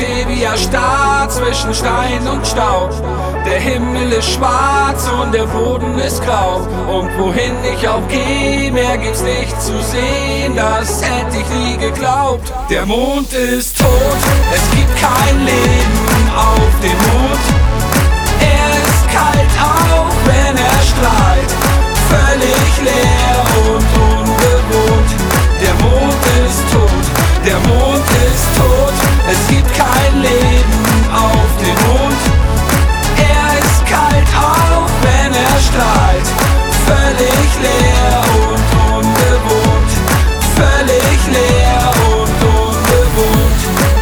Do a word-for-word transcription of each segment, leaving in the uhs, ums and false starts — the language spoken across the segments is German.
steh wie erstarrt zwischen Stein und Staub. Der Himmel ist schwarz und der Boden ist grau. Und wohin ich auch geh, mehr gibt's nicht zu sehen, das hätte ich nie geglaubt. Der Mond ist tot, es gibt kein Leben auf dem Mond. Er ist kalt, auch wenn er strahlt, völlig leer und unbewohnt. Der Mond ist tot, der Mond ist tot, es gibt kein Leben auf dem Mond. Er ist kalt, auch wenn er strahlt, völlig leer und unbewohnt, völlig leer und unbewohnt.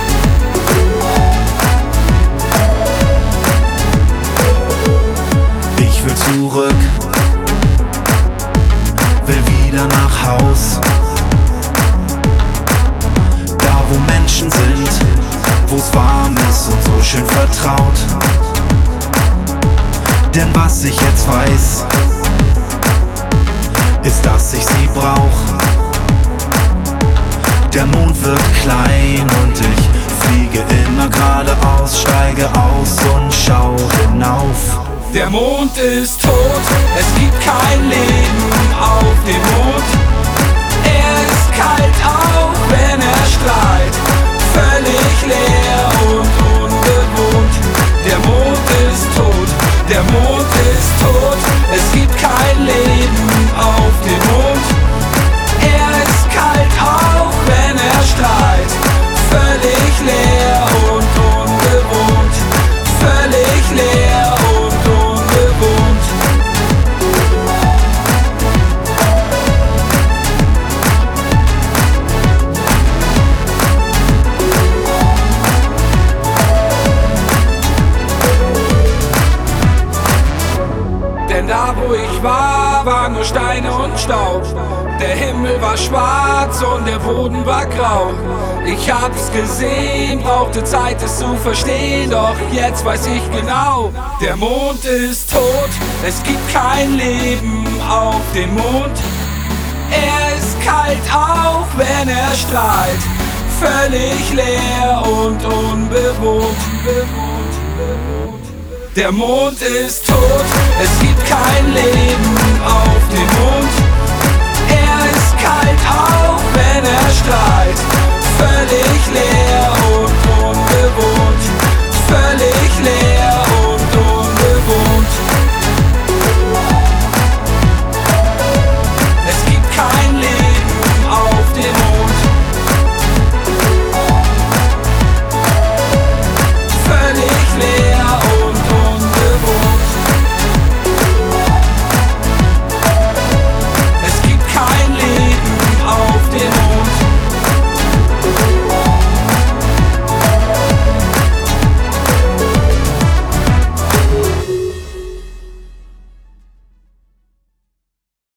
Ich will zurück, will wieder nach Haus, da wo Menschen sind, wo's warm ist und so schön vertraut. Denn was ich jetzt weiß, ist, dass ich sie brauch. Der Mond wird klein und ich fliege immer geradeaus, steige aus und schau hinauf. Der Mond ist tot, es gibt kein Leben auf dem Mond. Er ist kalt, auch wenn er strahlt, völlig leer und unbewohnt. Der Mond ist tot, der Mond ist tot, es gibt kein Leben auf dem Mond. Er ist kalt, auch wenn er strahlt, völlig leer und unbewohnt, völlig leer und unbewohnt. Denn da wo ich war, waren nur Steine und Staub. Der Himmel war schwarz und der Boden war grau. Ich hab's gesehen, brauchte Zeit es zu verstehen, doch jetzt weiß ich genau. Der Mond ist tot, es gibt kein Leben auf dem Mond. Er ist kalt, auch wenn er strahlt, völlig leer und unbewohnt. Der Mond ist tot, es gibt kein Leben auf dem Mond.